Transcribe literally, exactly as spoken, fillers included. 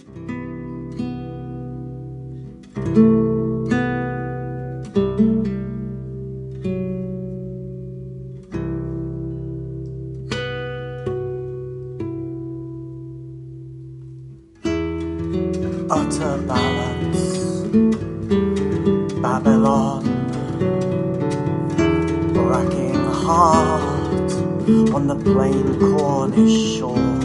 Utter balance, Babylon, racking heart on the plain Cornish shore.